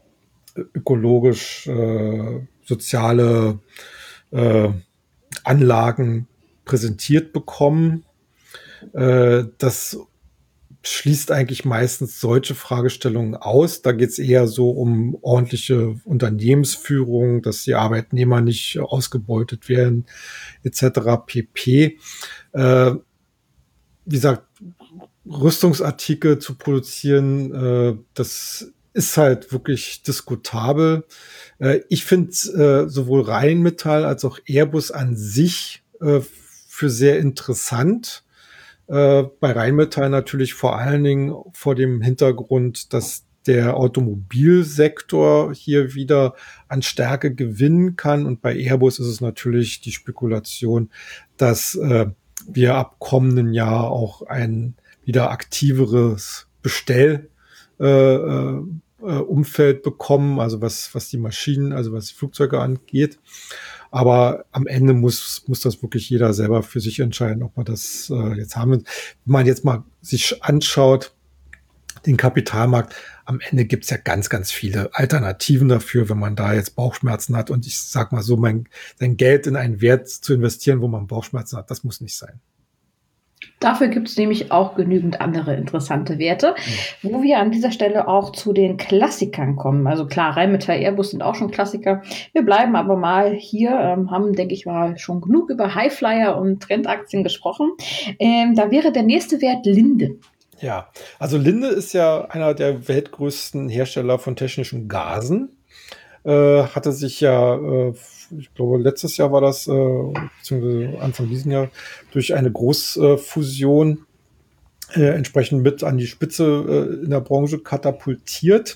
ökologisch, äh, soziale äh, Anlagen präsentiert bekommen, äh, das schließt eigentlich meistens solche Fragestellungen aus. Da geht es eher so um ordentliche Unternehmensführung, dass die Arbeitnehmer nicht ausgebeutet werden, et cetera pp. Äh, wie gesagt, Rüstungsartikel zu produzieren, äh, das ist halt wirklich diskutabel. Äh, ich finde äh, sowohl Rheinmetall als auch Airbus an sich äh, für sehr interessant. Äh, bei Rheinmetall natürlich vor allen Dingen vor dem Hintergrund, dass der Automobilsektor hier wieder an Stärke gewinnen kann. Und bei Airbus ist es natürlich die Spekulation, dass äh, wir ab kommenden Jahr auch ein wieder aktiveres Bestell äh, äh, Umfeld bekommen, also was, was die Maschinen, also was die Flugzeuge angeht. Aber am Ende muss, muss das wirklich jeder selber für sich entscheiden, ob man das äh, jetzt haben will. Wenn man jetzt mal sich anschaut, den Kapitalmarkt, am Ende gibt's ja ganz, ganz viele Alternativen dafür, wenn man da jetzt Bauchschmerzen hat. Und ich sag mal so, mein, sein Geld in einen Wert zu investieren, wo man Bauchschmerzen hat, das muss nicht sein. Dafür gibt es nämlich auch genügend andere interessante Werte, ja, wo wir an dieser Stelle auch zu den Klassikern kommen. Also klar, Rheinmetall, Airbus sind auch schon Klassiker. Wir bleiben aber mal hier, ähm, haben, denke ich mal, schon genug über Highflyer und Trendaktien gesprochen. Ähm, da wäre der nächste Wert Linde. Ja, also Linde ist ja einer der weltgrößten Hersteller von technischen Gasen. Äh, hatte sich ja, äh, ich glaube, letztes Jahr war das, äh, beziehungsweise Anfang diesen Jahr, durch eine Großfusion äh, entsprechend mit an die Spitze äh, in der Branche katapultiert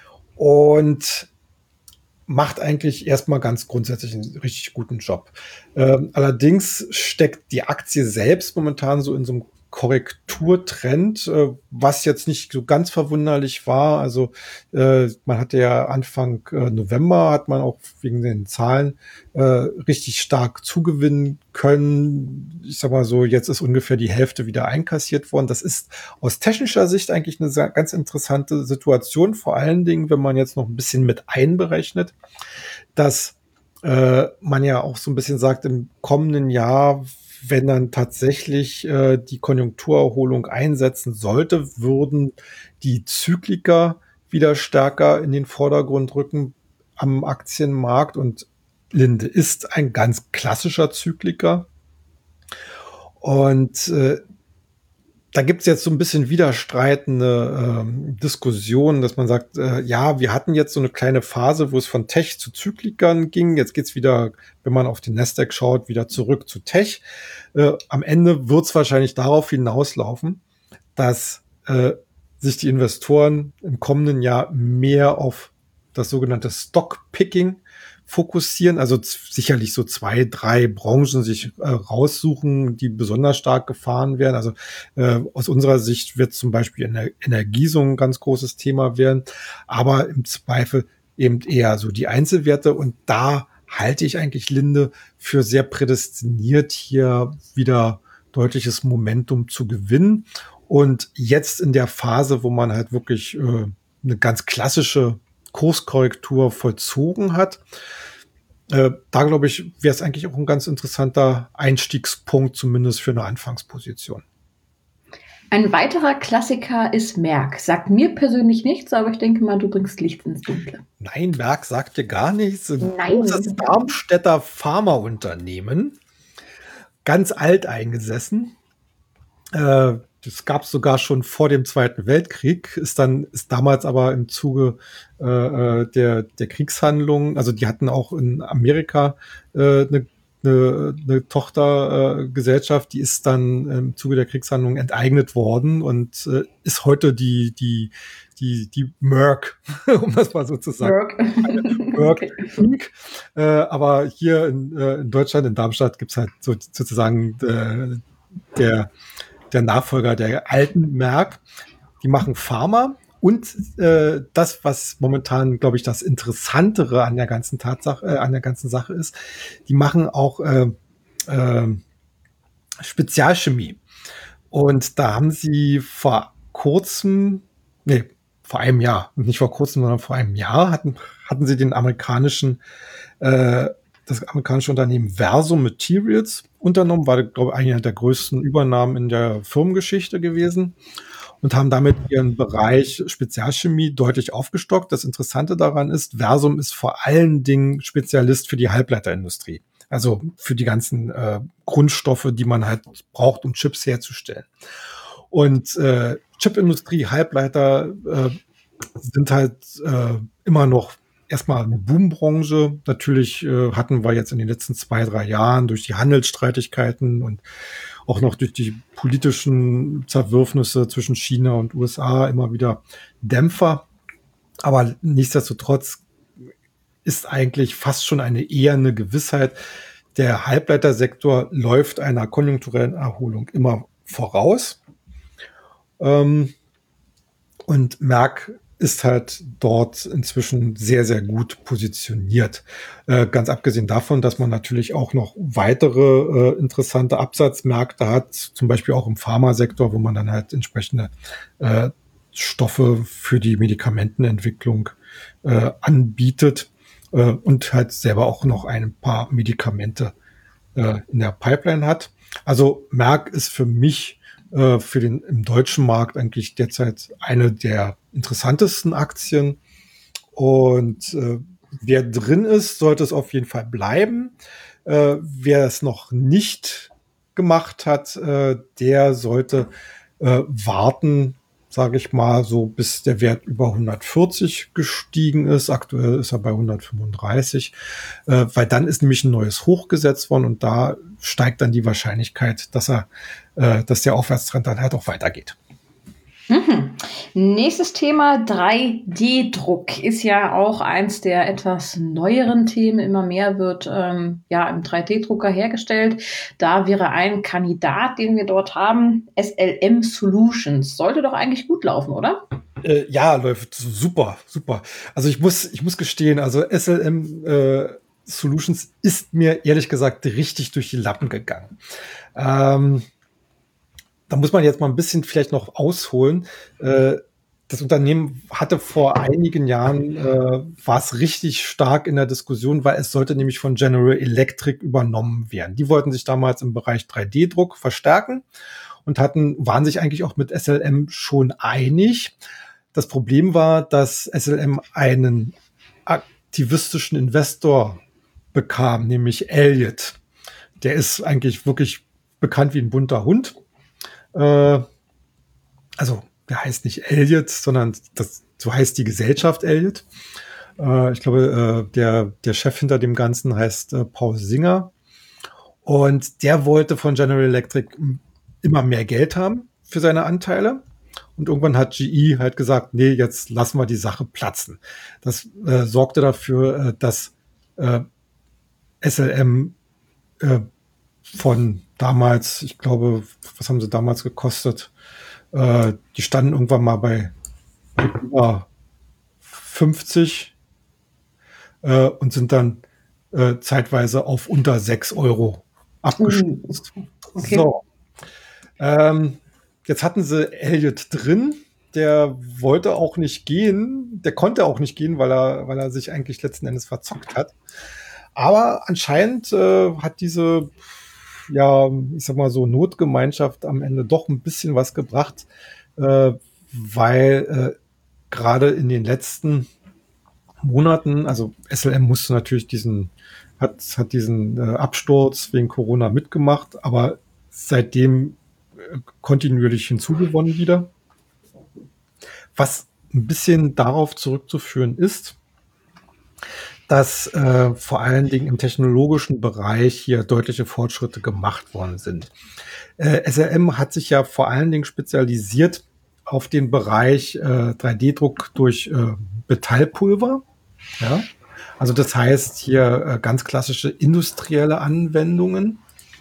und macht eigentlich erstmal ganz grundsätzlich einen richtig guten Job. Ähm, allerdings steckt die Aktie selbst momentan so in so einem Korrekturtrend, äh, was jetzt nicht so ganz verwunderlich war. Also äh, man hatte ja Anfang äh, November, hat man auch wegen den Zahlen äh, richtig stark zugewinnen können. Ich sag mal so, jetzt ist ungefähr die Hälfte wieder einkassiert worden. Das ist aus technischer Sicht eigentlich eine sehr, ganz interessante Situation, vor allen Dingen, wenn man jetzt noch ein bisschen mit einberechnet, dass äh, man ja auch so ein bisschen sagt, im kommenden Jahr, wenn dann tatsächlich äh, die Konjunkturerholung einsetzen sollte, würden die Zykliker wieder stärker in den Vordergrund rücken am Aktienmarkt. Und Linde ist ein ganz klassischer Zykliker. Und äh, da gibt es jetzt so ein bisschen widerstreitende ähm, Diskussionen, dass man sagt, äh, ja, wir hatten jetzt so eine kleine Phase, wo es von Tech zu Zyklikern ging. Jetzt geht's wieder, wenn man auf den Nasdaq schaut, wieder zurück zu Tech. Äh, am Ende wird es wahrscheinlich darauf hinauslaufen, dass äh, sich die Investoren im kommenden Jahr mehr auf das sogenannte Stockpicking fokussieren, also sicherlich so zwei, drei Branchen sich äh, raussuchen, die besonders stark gefahren werden. Also äh, aus unserer Sicht wird zum Beispiel Ener- Energie so ein ganz großes Thema werden, aber im Zweifel eben eher so die Einzelwerte. Und da halte ich eigentlich Linde für sehr prädestiniert, hier wieder deutliches Momentum zu gewinnen. Und jetzt in der Phase, wo man halt wirklich äh, eine ganz klassische Kurskorrektur vollzogen hat. Äh, da glaube ich, wäre es eigentlich auch ein ganz interessanter Einstiegspunkt, zumindest für eine Anfangsposition. Ein weiterer Klassiker ist Merck. Sagt mir persönlich nichts, aber ich denke mal, du bringst Licht ins Dunkle. Nein, Merck sagt dir gar nichts. Ein großes Darmstädter Pharmaunternehmen. Ganz alt eingesessen. Äh, Das gab es sogar schon vor dem Zweiten Weltkrieg, ist dann, ist damals aber im Zuge äh, der, der Kriegshandlungen, also die hatten auch in Amerika äh, eine eine, eine Tochtergesellschaft, die ist dann im Zuge der Kriegshandlungen enteignet worden und äh, ist heute die, die, die, die Merck, um das mal so zu sagen. Merck. Merck Okay. Incorporated. Äh, aber hier in, äh, in Deutschland, in Darmstadt, gibt's halt so, sozusagen äh, der, der Nachfolger der alten Merck. Die machen Pharma. Und äh, das, was momentan, glaube ich, das Interessantere an der ganzen Tatsache, äh, an der ganzen Sache ist, die machen auch äh, äh, Spezialchemie. Und da haben sie vor kurzem, nee, vor einem Jahr, nicht vor kurzem, sondern vor einem Jahr hatten, hatten sie den amerikanischen, äh, das amerikanische Unternehmen Versum Materials unternommen, war, glaube ich, eine der größten Übernahmen in der Firmengeschichte gewesen und haben damit ihren Bereich Spezialchemie deutlich aufgestockt. Das Interessante daran ist, Versum ist vor allen Dingen Spezialist für die Halbleiterindustrie. Also für die ganzen äh, Grundstoffe, die man halt braucht, um Chips herzustellen. Und äh, Chipindustrie, Halbleiter äh, sind halt äh, immer noch erstmal eine Boombranche. Natürlich äh, hatten wir jetzt in den letzten zwei, drei Jahren durch die Handelsstreitigkeiten und auch noch durch die politischen Zerwürfnisse zwischen China und U S A immer wieder Dämpfer. Aber nichtsdestotrotz ist eigentlich fast schon eine eher eine Gewissheit. Der Halbleitersektor läuft einer konjunkturellen Erholung immer voraus. Ähm, und Merck ist halt dort inzwischen sehr, sehr gut positioniert. Äh, ganz abgesehen davon, dass man natürlich auch noch weitere äh, interessante Absatzmärkte hat, zum Beispiel auch im Pharmasektor, wo man dann halt entsprechende äh, Stoffe für die Medikamentenentwicklung äh, anbietet äh, und halt selber auch noch ein paar Medikamente äh, in der Pipeline hat. Also Merck ist für mich äh, für den im deutschen Markt eigentlich derzeit eine der interessantesten Aktien. Und äh, wer drin ist, sollte es auf jeden Fall bleiben. Äh, wer es noch nicht gemacht hat, äh, der sollte äh, warten, sage ich mal, so bis der Wert über hundertvierzig gestiegen ist. Aktuell ist er bei hundertfünfunddreißig, äh, weil dann ist nämlich ein neues Hoch gesetzt worden und da steigt dann die Wahrscheinlichkeit, dass er, äh, dass der Aufwärtstrend dann halt auch weitergeht. Mhm. Nächstes Thema, drei D Druck ist ja auch eins der etwas neueren Themen. Immer mehr wird ähm, ja im drei D Drucker hergestellt. Da wäre ein Kandidat, den wir dort haben, S L M Solutions. Sollte doch eigentlich gut laufen, oder? Äh, ja, läuft super, super. Also ich muss, ich muss gestehen, also S L M äh, Solutions ist mir ehrlich gesagt richtig durch die Lappen gegangen. Ähm, Da muss man jetzt mal ein bisschen vielleicht noch ausholen. Äh, das Unternehmen hatte vor einigen Jahren, äh, war es richtig stark in der Diskussion, weil es sollte nämlich von General Electric übernommen werden. Die wollten sich damals im Bereich drei D Druck verstärken und hatten, waren sich eigentlich auch mit S L M schon einig. Das Problem war, dass S L M einen aktivistischen Investor bekam, nämlich Elliott. Der ist eigentlich wirklich bekannt wie ein bunter Hund. Äh, also, der heißt nicht Elliott, sondern das, so heißt die Gesellschaft Elliott. Äh, ich glaube, äh, der, der Chef hinter dem Ganzen heißt äh, Paul Singer. Und der wollte von General Electric immer mehr Geld haben für seine Anteile. Und irgendwann hat G E halt gesagt, nee, jetzt lassen wir die Sache platzen. Das äh, sorgte dafür, äh, dass äh, S L M äh, von damals, ich glaube, was haben sie damals gekostet? Äh, die standen irgendwann mal bei über fünfzig äh, und sind dann äh, zeitweise auf unter sechs Euro abgestürzt. Uh, okay. So. Ähm, jetzt hatten sie Elliott drin. Der wollte auch nicht gehen. Der konnte auch nicht gehen, weil er, weil er sich eigentlich letzten Endes verzockt hat. Aber anscheinend äh, hat diese, ja, ich sag mal so, Notgemeinschaft am Ende doch ein bisschen was gebracht, äh, weil äh, gerade in den letzten Monaten, also S L M musste natürlich diesen, hat, hat diesen äh, Absturz wegen Corona mitgemacht, aber seitdem äh, kontinuierlich hinzugewonnen wieder. Was ein bisschen darauf zurückzuführen ist, dass äh, vor allen Dingen im technologischen Bereich hier deutliche Fortschritte gemacht worden sind. Äh, S L M hat sich ja vor allen Dingen spezialisiert auf den Bereich äh, drei D Druck durch äh, Metallpulver. Ja? Also das heißt hier äh, ganz klassische industrielle Anwendungen.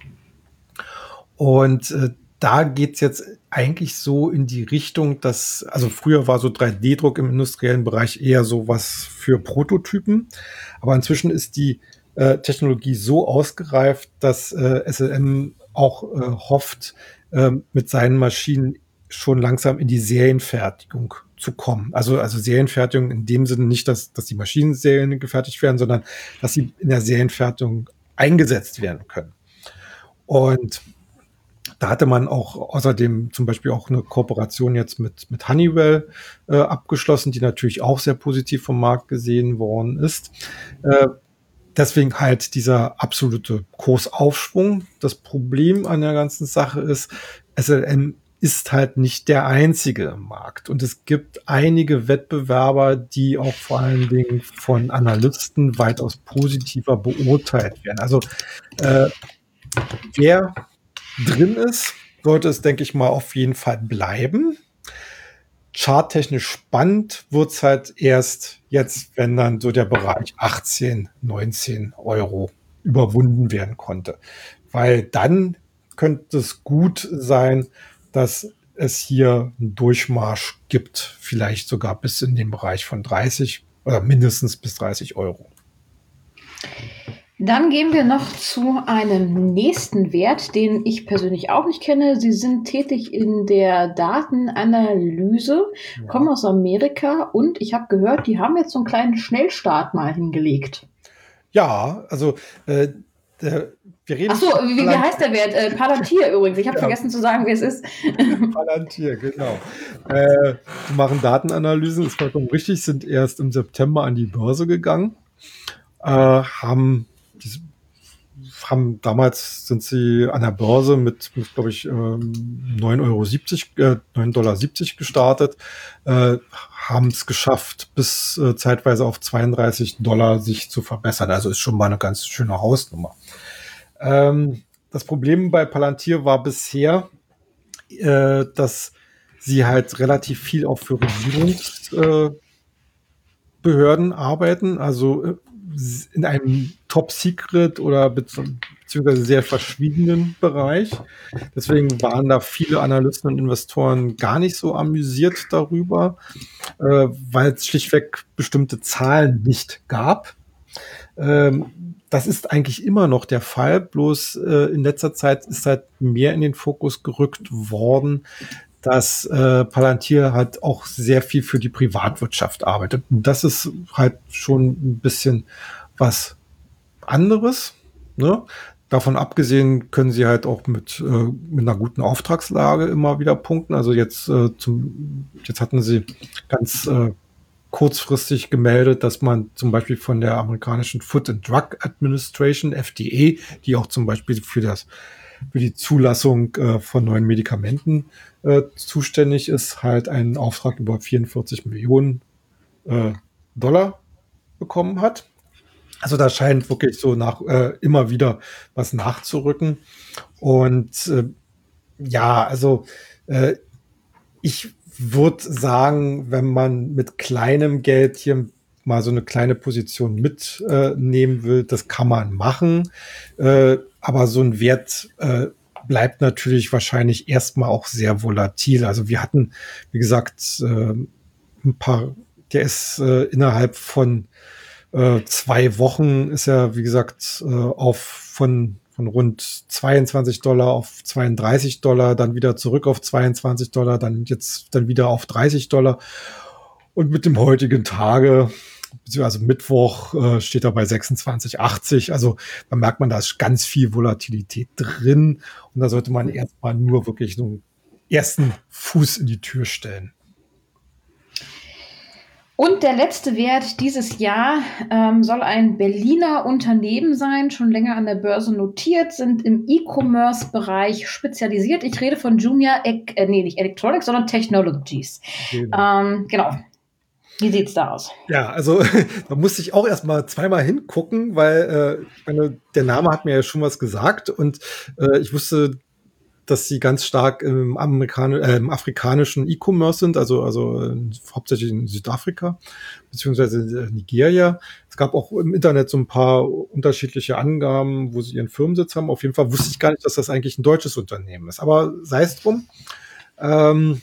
Und äh, da geht's jetzt eigentlich so in die Richtung, dass, also früher war so drei D Druck im industriellen Bereich eher so was für Prototypen, aber inzwischen ist die äh, Technologie so ausgereift, dass äh, S L M auch äh, hofft, äh, mit seinen Maschinen schon langsam in die Serienfertigung zu kommen. Also, also Serienfertigung in dem Sinne nicht, dass, dass die Maschinen Serien gefertigt werden, sondern dass sie in der Serienfertigung eingesetzt werden können. Und da hatte man auch außerdem zum Beispiel auch eine Kooperation jetzt mit, mit Honeywell äh, abgeschlossen, die natürlich auch sehr positiv vom Markt gesehen worden ist. Äh, deswegen halt dieser absolute Kursaufschwung. Das Problem an der ganzen Sache ist, S L M ist halt nicht der einzige im Markt. Und es gibt einige Wettbewerber, die auch vor allen Dingen von Analysten weitaus positiver beurteilt werden. Also äh, wer drin ist, sollte es, denke ich mal, auf jeden Fall bleiben. Charttechnisch spannend wird's halt erst jetzt, wenn dann so der Bereich achtzehn, neunzehn Euro überwunden werden konnte. Weil dann könnte es gut sein, dass es hier einen Durchmarsch gibt, vielleicht sogar bis in den Bereich von dreißig oder mindestens bis dreißig Euro. Dann gehen wir noch zu einem nächsten Wert, den ich persönlich auch nicht kenne. Sie sind tätig in der Datenanalyse, ja. Kommen aus Amerika und ich habe gehört, die haben jetzt so einen kleinen Schnellstart mal hingelegt. Ja, also äh, der, wir reden. Ach so, wie, wie heißt der Wert? Äh, Palantir übrigens. Ich habe ja. vergessen zu sagen, wer es ist. Palantir, genau. Äh, die machen Datenanalysen, ist vollkommen richtig, sind erst im September an die Börse gegangen, äh, haben Die haben damals sind sie an der Börse mit, mit glaube ich, neun Euro siebzig, äh, neun Dollar siebzig gestartet, äh, haben es geschafft, bis äh, zeitweise auf zweiunddreißig Dollar sich zu verbessern. Also ist schon mal eine ganz schöne Hausnummer. Ähm, das Problem bei Palantir war bisher, äh, dass sie halt relativ viel auch für Regierungsbehörden äh, arbeiten, also in einem Top-Secret oder beziehungsweise sehr verschwiegenen Bereich. Deswegen waren da viele Analysten und Investoren gar nicht so amüsiert darüber, äh, weil es schlichtweg bestimmte Zahlen nicht gab. Ähm, das ist eigentlich immer noch der Fall, bloß äh, in letzter Zeit ist halt mehr in den Fokus gerückt worden, dass äh, Palantir halt auch sehr viel für die Privatwirtschaft arbeitet. Und das ist halt schon ein bisschen was anderes. Ne? Davon abgesehen können sie halt auch mit, äh, mit einer guten Auftragslage immer wieder punkten. Also jetzt, äh, zum, jetzt hatten sie ganz äh, kurzfristig gemeldet, dass man zum Beispiel von der amerikanischen Food and Drug Administration, F D A, die auch zum Beispiel für das für die Zulassung äh, von neuen Medikamenten äh, zuständig ist, halt einen Auftrag über vierundvierzig Millionen äh, Dollar bekommen hat. Also da scheint wirklich so nach äh, immer wieder was nachzurücken. Und äh, ja, also äh, ich würde sagen, wenn man mit kleinem Geld hier mal so eine kleine Position mitnehmen äh, will, das kann man machen. Äh, aber so ein Wert äh, bleibt natürlich wahrscheinlich erstmal auch sehr volatil. Also wir hatten, wie gesagt, äh, ein paar, der ist äh, innerhalb von äh, zwei Wochen ist er, wie gesagt, äh, auf von von rund zweiundzwanzig Dollar auf zweiunddreißig Dollar, dann wieder zurück auf zweiundzwanzig Dollar, dann jetzt dann wieder auf dreißig Dollar. Und mit dem heutigen Tage, beziehungsweise Mittwoch, äh, steht er bei sechsundzwanzig achtzig. Also da merkt man, da ist ganz viel Volatilität drin. Und da sollte man erstmal nur wirklich so einen ersten Fuß in die Tür stellen. Und der letzte Wert dieses Jahr ähm, soll ein Berliner Unternehmen sein, schon länger an der Börse notiert, sind im E-Commerce-Bereich spezialisiert. Ich rede von Jumia, äh, nee, nicht Electronics, sondern Technologies. Genau. Ähm, genau. Wie sieht's da aus? Ja, also da musste ich auch erst mal zweimal hingucken, weil äh, ich meine, der Name hat mir ja schon was gesagt und äh, ich wusste, dass sie ganz stark im, Amerikan äh, im afrikanischen E-Commerce sind, also, also äh, hauptsächlich in Südafrika beziehungsweise in Nigeria. Es gab auch im Internet so ein paar unterschiedliche Angaben, wo sie ihren Firmensitz haben. Auf jeden Fall wusste ich gar nicht, dass das eigentlich ein deutsches Unternehmen ist. Aber sei es drum. Ähm,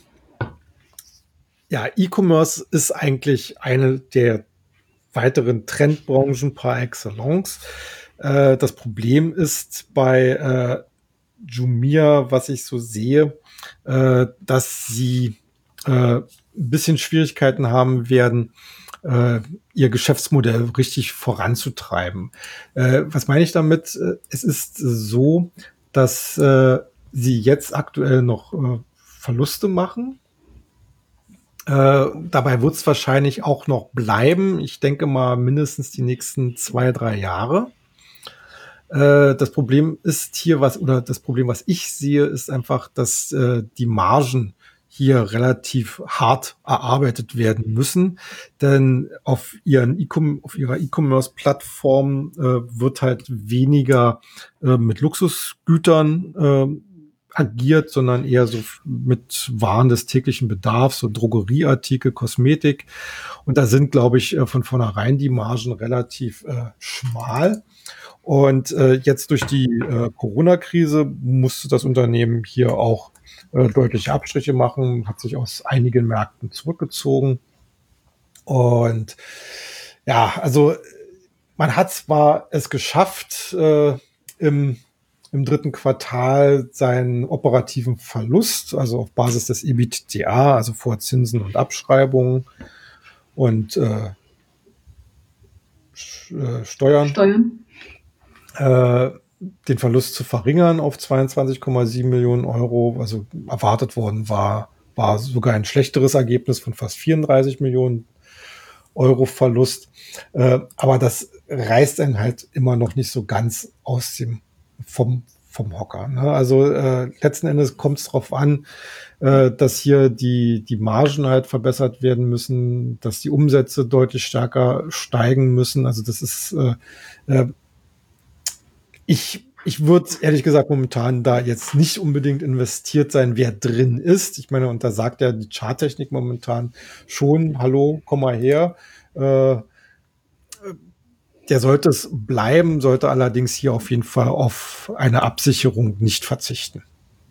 ja, E-Commerce ist eigentlich eine der weiteren Trendbranchen par excellence. Äh, das Problem ist bei äh, Jumia, was ich so sehe, äh, dass sie äh, ein bisschen Schwierigkeiten haben werden, äh, ihr Geschäftsmodell richtig voranzutreiben. Äh, was meine ich damit? Äh, Es ist so, dass äh, sie jetzt aktuell noch äh, Verluste machen. Äh, dabei wird es wahrscheinlich auch noch bleiben. Ich denke mal mindestens die nächsten zwei, drei Jahre. Äh, das Problem ist hier was, oder das Problem, was ich sehe, ist einfach, dass äh, die Margen hier relativ hart erarbeitet werden müssen, denn auf ihren E-Com- auf ihrer E-Commerce-Plattform äh, wird halt weniger äh, mit Luxusgütern äh, agiert, sondern eher so f- mit Waren des täglichen Bedarfs, so Drogerieartikel, Kosmetik. Und da sind, glaube ich, äh, von vornherein die Margen relativ äh, schmal. Und äh, jetzt durch die äh, Corona-Krise musste das Unternehmen hier auch äh, deutliche Abstriche machen, hat sich aus einigen Märkten zurückgezogen. Und ja, also man hat zwar es geschafft, äh, im, im dritten Quartal seinen operativen Verlust, also auf Basis des EBITDA, also vor Zinsen und Abschreibungen und äh, äh, Steuern, Steuern? äh, den Verlust zu verringern auf zweiundzwanzig Komma sieben Millionen Euro. Also erwartet worden war, war sogar ein schlechteres Ergebnis von fast vierunddreißig Millionen Euro Verlust. Äh, aber das reißt einen halt immer noch nicht so ganz aus dem, vom, vom Hocker. Ne? Also äh, letzten Endes kommt es darauf an, äh, dass hier die, die Margen halt verbessert werden müssen, dass die Umsätze deutlich stärker steigen müssen. Also das ist äh, äh, ich, ich würde ehrlich gesagt momentan da jetzt nicht unbedingt investiert sein, wer drin ist. Ich meine, und da sagt ja die Charttechnik momentan schon, hallo, komm mal her. Äh, der sollte es bleiben, sollte allerdings hier auf jeden Fall auf eine Absicherung nicht verzichten.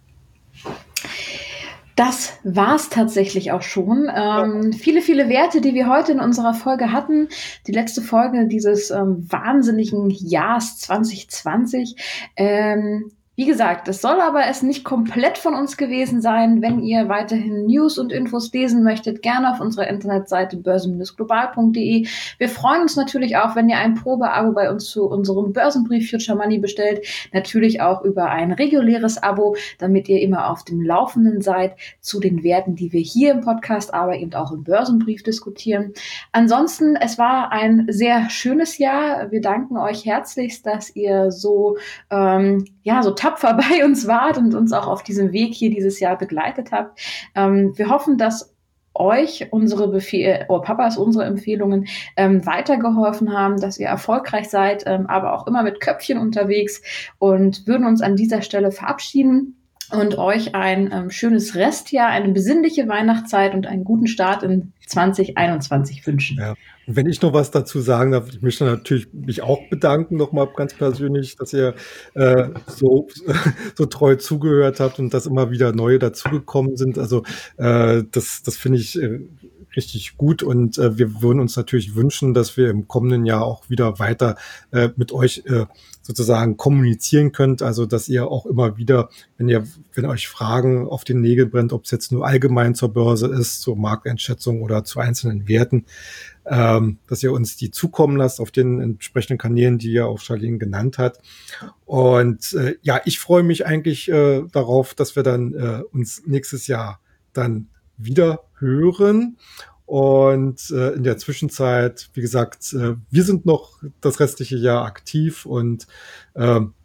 Das war's tatsächlich auch schon. Ähm, viele, viele Werte, die wir heute in unserer Folge hatten. Die letzte Folge dieses ähm, wahnsinnigen Jahres zwanzig zwanzig. Ähm, wie gesagt, das soll aber es nicht komplett von uns gewesen sein. Wenn ihr weiterhin News und Infos lesen möchtet, gerne auf unserer Internetseite börsen global punkt de. Wir freuen uns natürlich auch, wenn ihr ein Probeabo bei uns zu unserem Börsenbrief Future Money bestellt. Natürlich auch über ein reguläres Abo, damit ihr immer auf dem Laufenden seid zu den Werten, die wir hier im Podcast, aber eben auch im Börsenbrief diskutieren. Ansonsten, es war ein sehr schönes Jahr. Wir danken euch herzlichst, dass ihr so, ähm, ja, so tapfer bei uns wart und uns auch auf diesem Weg hier dieses Jahr begleitet habt. Ähm, wir hoffen, dass euch unsere Befehle, oh Papas, unsere Empfehlungen ähm, weitergeholfen haben, dass ihr erfolgreich seid, ähm, aber auch immer mit Köpfchen unterwegs und würden uns an dieser Stelle verabschieden und euch ein ähm, schönes Restjahr, eine besinnliche Weihnachtszeit und einen guten Start in zwanzig einundzwanzig wünschen. Ja. Und wenn ich noch was dazu sagen darf, ich möchte natürlich mich auch bedanken, nochmal ganz persönlich, dass ihr äh, so, so treu zugehört habt und dass immer wieder neue dazugekommen sind. Also äh, das, das finde ich äh, richtig gut und äh, wir würden uns natürlich wünschen, dass wir im kommenden Jahr auch wieder weiter äh, mit euch äh, sozusagen kommunizieren könnt, also dass ihr auch immer wieder, wenn ihr, wenn euch Fragen auf den Nägeln brennt, ob es jetzt nur allgemein zur Börse ist, zur Markteinschätzung oder zu einzelnen Werten, ähm, dass ihr uns die zukommen lasst auf den entsprechenden Kanälen, die ja auch Charlene genannt hat. Und äh, ja, ich freue mich eigentlich äh, darauf, dass wir dann äh, uns nächstes Jahr dann wieder hören. Und äh, in der Zwischenzeit, wie gesagt, äh, wir sind noch das restliche Jahr aktiv und äh,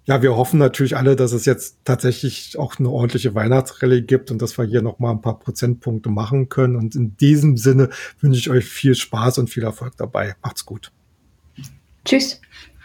ja, wir hoffen natürlich alle, dass es jetzt tatsächlich auch eine ordentliche Weihnachtsrallye gibt und dass wir hier noch mal ein paar Prozentpunkte machen können. Und in diesem Sinne wünsche ich euch viel Spaß und viel Erfolg dabei. Macht's gut. Tschüss.